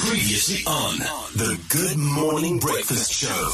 Previously on the Good Morning Breakfast Show.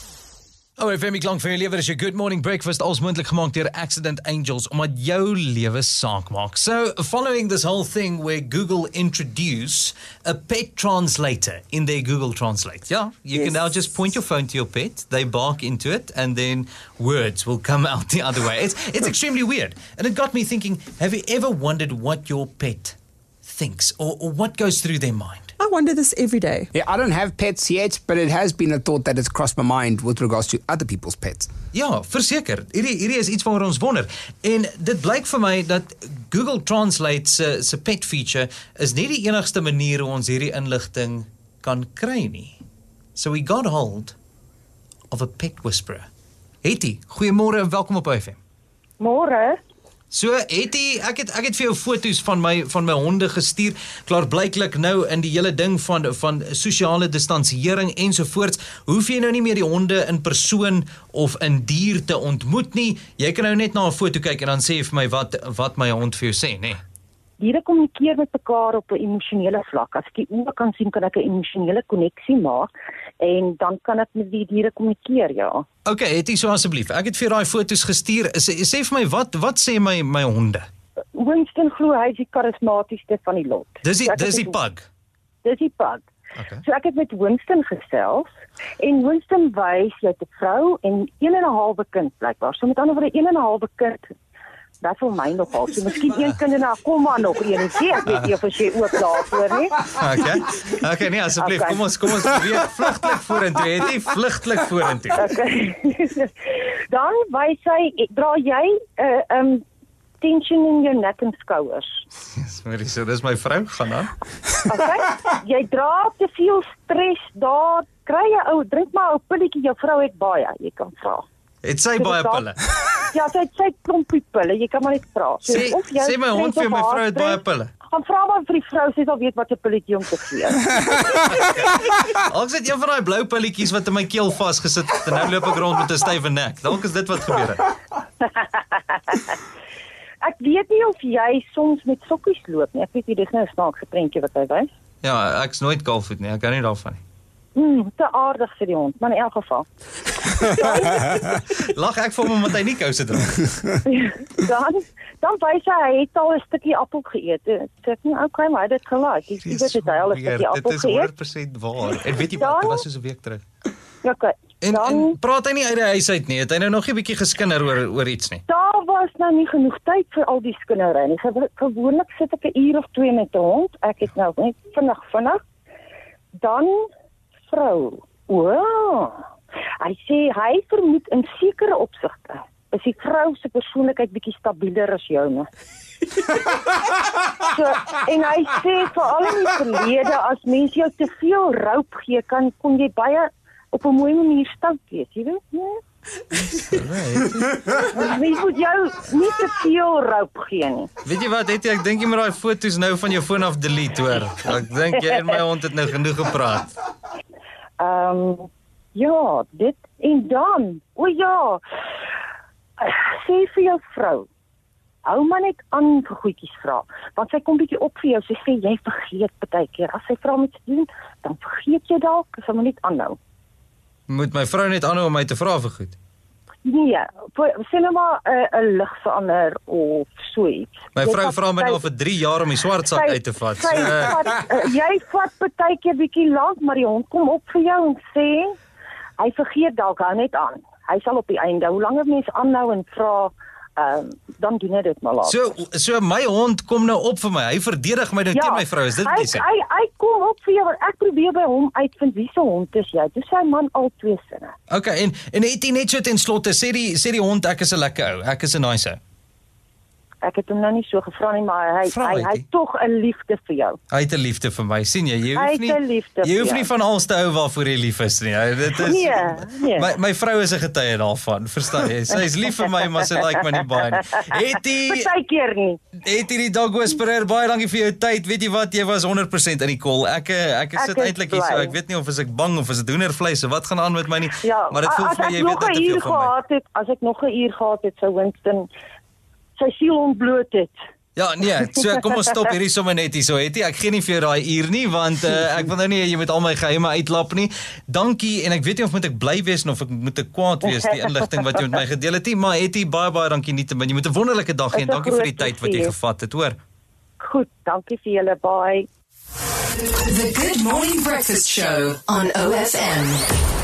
FM klank vir jou lewe is jou Good Morning Breakfast als moontlik gemaak deur Accident Angels omdat jou lewe saak maak. So, following this whole thing where Google introduce a pet translator in their Google Translate. Yeah, you can now just point your phone to your pet, they bark into it, and then words will come out the other way. It's extremely weird. And it got me thinking, have you ever wondered what your pet thinks or what goes through their mind? I wonder this every day. Yeah, I don't have pets yet, but it has been a thought that has crossed my mind with regards to other people's pets. Ja, verseker. Hierdie is iets waaroor ons wonder. En dit blyk vir my dat Google Translate se pet feature is nie die enigste manier hoe ons hierdie inligting kan kry nie. So we got hold of a pet whisperer. Hetty, goeiemôre en welkom op FM. Môre. So, Hetty, ek het vir jou foto's van my honde gestuur. Klaar blyklik nou in die hele ding van sosiale distansiering ensovoorts. Hoef jy nou nie meer die honde in persoon of in dier te ontmoet nie. Jy kan nou net na 'n foto kyk en dan sê vir my wat my hond vir jou sê, né? Diere kommunikeer met mekaar op 'n emosionele vlak. As ek die oë kan sien, kan ek 'n emosionele koneksie maak en dan kan ek met die diere kommunikeer, ja. Okay, Hetty, so asseblief. Ek het vir daai foto's gestuur. Sê vir my wat sê my honde? Winston glo hy is die karismatiesste van die lot. Dis die pug. Dis die pug. Okay. So ek het met Winston gesels en Winston wys jy het 'n vrou en 1 en 'n halwe kind blykbaar. So met ander woorde 1 en 'n halwe kind. Dat vir my nogal. So miskien een kind en dan kom maar nog een. Ek weet nie of jy ook daarvoor nie. Okay, nee, asseblief. Okay. Kom ons weer vlugtelik vorentoe. Hetty, vlugtelik vorentoe. Okay. Dan wys hy, dra jy tension in jou nek en skouers. Yes, so dis my vrou, gaan aan. Okay. Jy dra te veel stres daar. Kry jy drink maar 'n pilletjie, jou vrou het baie, jy kan vra. Het sy baie pille? Ja, sy het klompie pille, jy kan maar net vra. So, sê my hond vir my vrou het baie pille. Gaan vra maar vir die vrou, sy sal weet wat 'n pilletjie om te gee. Ek sit een van daai blou pilletjies wat in my keel vasgesit het en nou loop ek rond met 'n stywe nek. Dalk is dit wat gebeur het. Ek weet nie of jy soms met sokkies loop nie. Ek weet nie, dis nou 'n snaakse prentjie wat hy wys. Ja, ek's nooit kalfvoet nie, ek hou nie daarvan nie. Te aardig vir die hond, maar in elk geval. Lag ek vir hom omdat hy nie kouse dra. Dan wys hy het al 'n stukkie appel geëet. Ek sê, okay, maar hy het dit gelaat. Jy weet dit, hy al 'n stukkie appel geëet. Dit is 100% waar. En weet jy wat, dit was soos 'n week terug. Okay. En praat hy nie uit die huis uit nie? Het hy nou nog 'n bietjie geskinder oor iets nie? Daar was nou nie genoeg tyd vir al die skinnery nie. Gewoonlik sit ek 'n uur of 2 met 'n hond. Ek het nou net vinnig. Dan vrou. Wow. Hy sê hy vermoed in sekere opsigte is die vrou se persoonlikheid bietjie stabieler as joune. So, en hy sê veral in die verlede as mense jou te veel roop gee, kon jy baie op 'n mooi manier stout wees, jy weet, nee? Mens moet jou nie te veel roop gee nie. Weet jy wat, Hetty, ek dink jy moet daai foto's nou van jou foon af delete, hoor. Ek dink jy en my hond het nou genoeg gepraat. Ja, dit en dan, sê vir jou vrou, hou maar net aan vir goedjies vra, want sy kom bietjie op vir jou, sy sê, jy vergeet partykeer, as sy vra met doen, dan vergeet jy dalk, sy moet net aanhou. Moet my vrou net aanhou om my te vra vir goed? Nee, sê nou maar 'n lig verander of so iets. My vrou vra my nou vir 3 jaar om die swart sak uit te vat. Jy vat partykeer bietjie lank, maar die hond kom op vir jou en sê, hy vergeet dalk, hou net aan. Hy sal op die einde, hoe langer mense aanhou en vra, dan doen hy dit maar later. So my hond kom nou op vir my, hy verdedig my nou teen my vrou, is dit wat jy sê? Hy kom op vir jou, want ek probeer by hom uitvind wie se hond is jy. Dis sy man al 2 sinne. Okay, en het hy net so ten slotte, sê die hond, ek is 'n lekker ou, ek is 'n nice ou. Ek het hom nou nie so gevra nie, maar hy het tog 'n liefde vir jou. Hy het 'n liefde vir my, sien jy? Jy hoef nie van alles te hou waarvoor jy lief is nie. Dit is Nee. My vrou is 'n getuie daarvan, verstaan jy? Sy is lief vir my, maar sy like my nie baie nie. Partykeer nie. Hetty die dog whisperer, baie dankie vir jou tyd. Weet jy wat, jy was 100% in die call. Ek sit eintlik hier so, ek weet nie of ek bang of is dit hoendervleis of wat gaan aan met my nie. Ja, maar dit voel vir my jy weet dit te veel van my. As ek nog 'n uur gehad het, sou Winston sy siel ontbloot het. Ja, nee, so kom ons stop hierdie sommer net hier so, Hetty. Ek gee nie vir jou daai uur nie, want ek wil nou nie jy moet al my geheime uitlap nie. Dankie, en ek weet nie of moet ek bly wees of ek moet ek kwaad wees, die inligting wat jy met my gedeel het nie, maar Hetty, baie dankie nietemin. Jy moet 'n wonderlike dag hê en dankie vir die tyd wat jy gevat het, hoor. Goed, dankie vir julle, bye. The Good Morning Breakfast Show on OFM.